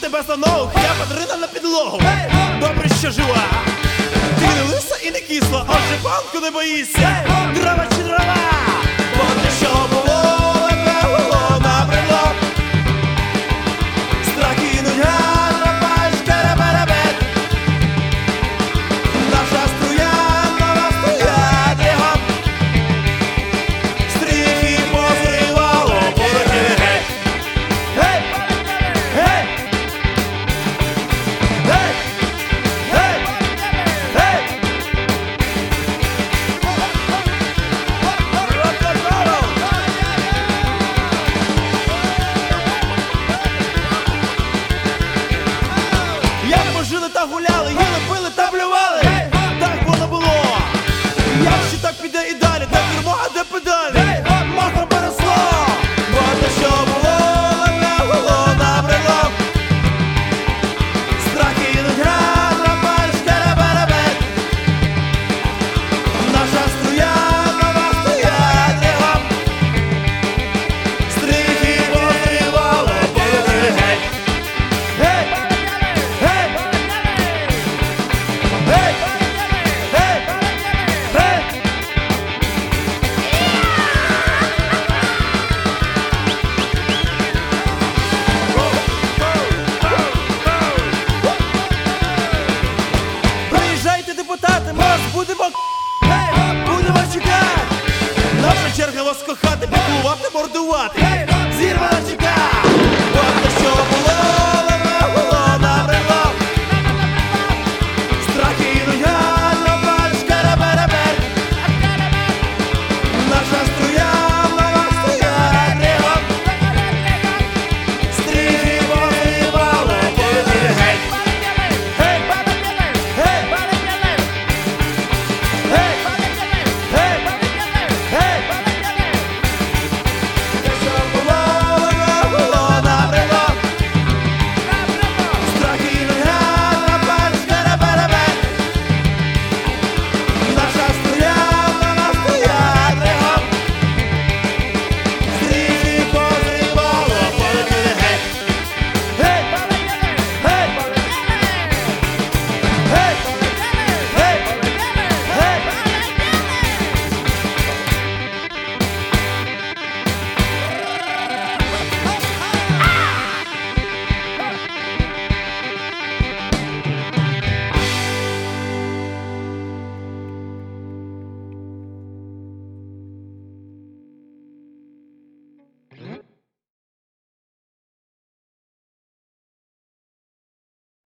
небесна ног, я подрина на підлогу. Добре, що жива. Ти не лиса і не кисла, отже банку не боїшся. Дрова чи дрова, бо те, що було, було набридло. Страх і нудьга, драпач, карабарабет. Наша струя, нова струя, дрігом. Стріхи позривало, полетіли геть. Гей! Гей! Гей! Гей! Гей! Як ми жили та гуляли, їли, пили та блювали.